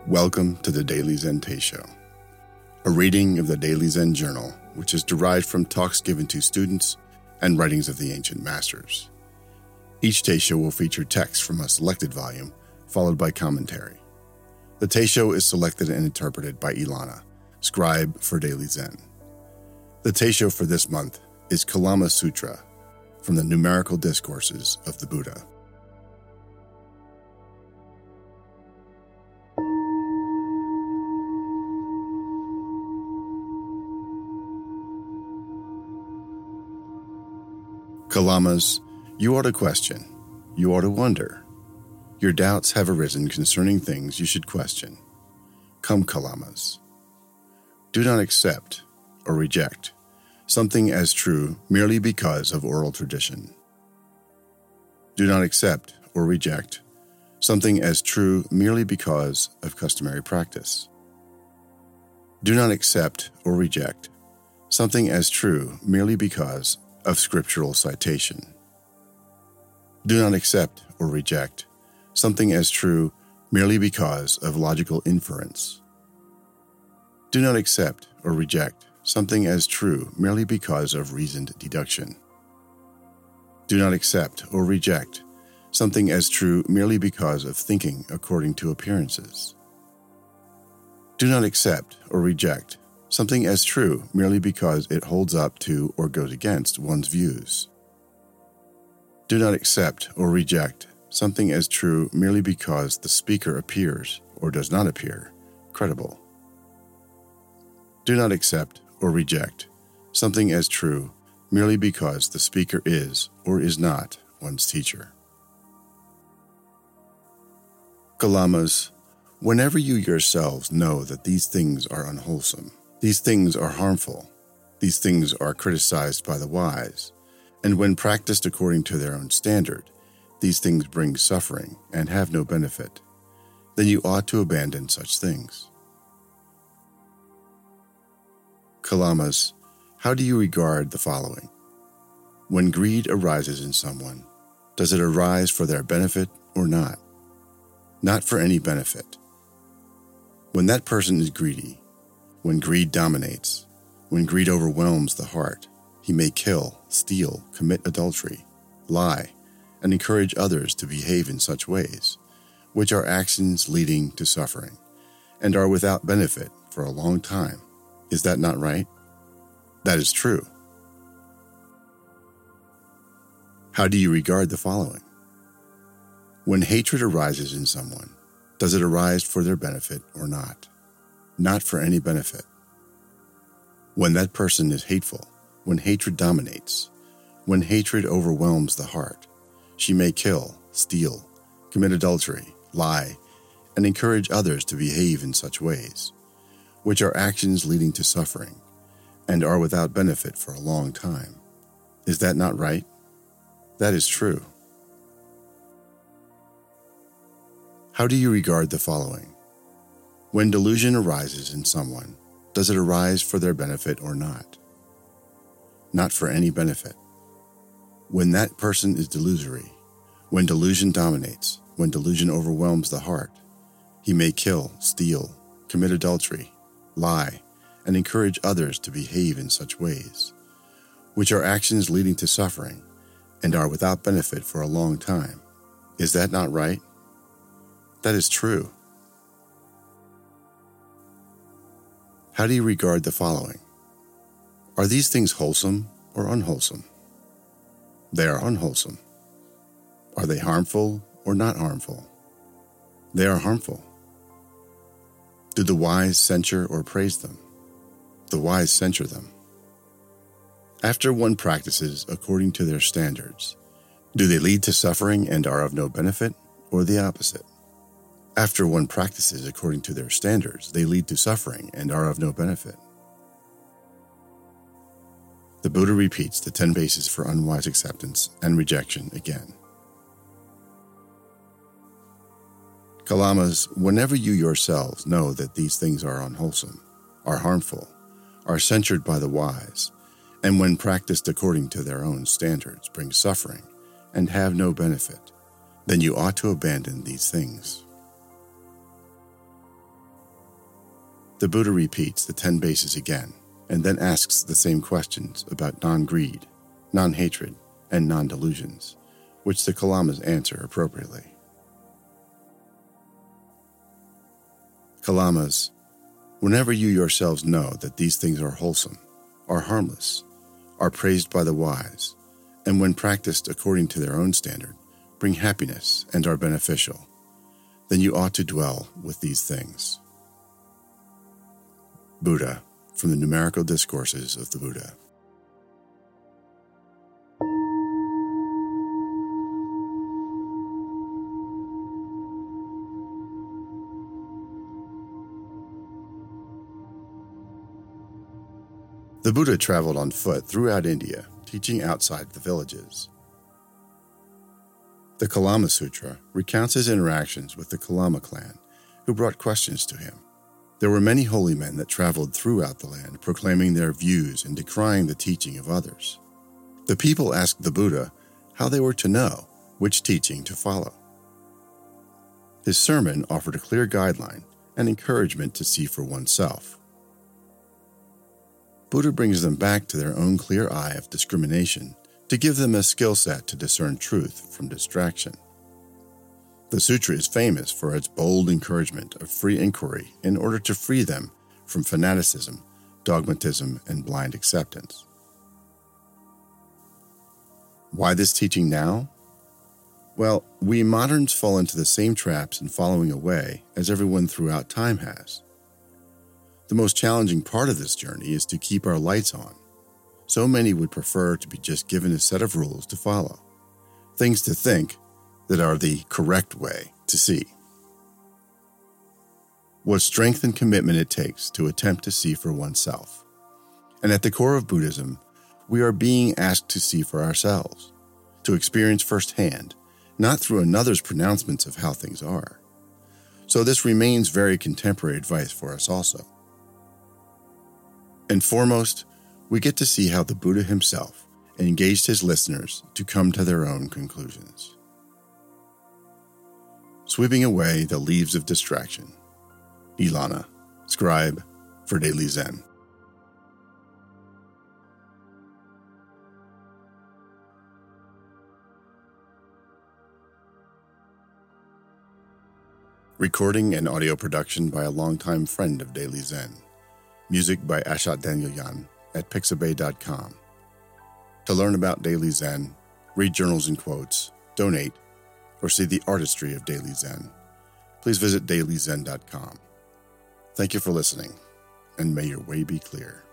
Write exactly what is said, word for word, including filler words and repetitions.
Welcome to the Daily Zen Teisho, a reading of the Daily Zen Journal, which is derived from talks given to students and writings of the ancient masters. Each Teisho will feature text from a selected volume, followed by commentary. The Teisho is selected and interpreted by Ilana, scribe for Daily Zen. The Teisho for this month is Kalama Sutra, from the Numerical Discourses of the Buddha. Kalamas, you ought to question, you ought to wonder. Your doubts have arisen concerning things you should question. Come, Kalamas. Do not accept or reject something as true merely because of oral tradition. Do not accept or reject something as true merely because of customary practice. Do not accept or reject something as true merely because of scriptural citation. Do not accept or reject something as true merely because of logical inference. Do not accept or reject something as true merely because of reasoned deduction. Do not accept or reject something as true merely because of thinking according to appearances. Do not accept or reject something as true merely because it holds up to or goes against one's views. Do not accept or reject something as true merely because the speaker appears or does not appear credible. Do not accept or reject something as true merely because the speaker is or is not one's teacher. Kalamas, whenever you yourselves know that these things are unwholesome, these things are harmful, these things are criticized by the wise, and when practiced according to their own standard, these things bring suffering and have no benefit, then you ought to abandon such things. Kalamas, how do you regard the following? When greed arises in someone, does it arise for their benefit or not? Not for any benefit. When that person is greedy, when greed dominates, when greed overwhelms the heart, he may kill, steal, commit adultery, lie, and encourage others to behave in such ways, which are actions leading to suffering, and are without benefit for a long time. Is that not right? That is true. How do you regard the following? When hatred arises in someone, does it arise for their benefit or not? Not for any benefit. When that person is hateful, when hatred dominates, when hatred overwhelms the heart, she may kill, steal, commit adultery, lie, and encourage others to behave in such ways, which are actions leading to suffering, and are without benefit for a long time. Is that not right? That is true. How do you regard the following? When delusion arises in someone, does it arise for their benefit or not? Not for any benefit. When that person is delusory, when delusion dominates, when delusion overwhelms the heart, he may kill, steal, commit adultery, lie, and encourage others to behave in such ways, which are actions leading to suffering and are without benefit for a long time. Is that not right? That is true. How do you regard the following? Are these things wholesome or unwholesome? They are unwholesome. Are they harmful or not harmful? They are harmful. Do the wise censure or praise them? The wise censure them. After one practices according to their standards, do they lead to suffering and are of no benefit, or the opposite? After one practices according to their standards, they lead to suffering and are of no benefit. The Buddha repeats the ten bases for unwise acceptance and rejection again. Kalamas, whenever you yourselves know that these things are unwholesome, are harmful, are censured by the wise, and when practiced according to their own standards bring suffering and have no benefit, then you ought to abandon these things. The Buddha repeats the ten bases again, and then asks the same questions about non-greed, non-hatred, and non-delusions, which the Kalamas answer appropriately. Kalamas, whenever you yourselves know that these things are wholesome, are harmless, are praised by the wise, and when practiced according to their own standard, bring happiness and are beneficial, then you ought to dwell with these things. Buddha, from the Numerical Discourses of the Buddha. The Buddha traveled on foot throughout India, teaching outside the villages. The Kalama Sutra recounts his interactions with the Kalama clan, who brought questions to him. There were many holy men that traveled throughout the land, proclaiming their views and decrying the teaching of others. The people asked the Buddha how they were to know which teaching to follow. His sermon offered a clear guideline and encouragement to see for oneself. Buddha brings them back to their own clear eye of discrimination to give them a skill set to discern truth from distraction. The sutra is famous for its bold encouragement of free inquiry in order to free them from fanaticism, dogmatism, and blind acceptance. Why this teaching now? Well, we moderns fall into the same traps in following a way as everyone throughout time has. The most challenging part of this journey is to keep our lights on. So many would prefer to be just given a set of rules to follow, things to think that are the correct way to see. What strength and commitment it takes to attempt to see for oneself. And at the core of Buddhism, we are being asked to see for ourselves, to experience firsthand, not through another's pronouncements of how things are. So this remains very contemporary advice for us also. And foremost, we get to see how the Buddha himself engaged his listeners to come to their own conclusions. Sweeping away the leaves of distraction. Ilana, scribe for Daily Zen. Recording and audio production by a longtime friend of Daily Zen. Music by Ashat Danielyan at pixabay dot com. To learn about Daily Zen, read journals and quotes, donate, or see the artistry of Daily Zen, please visit daily zen dot com. Thank you for listening, and may your way be clear.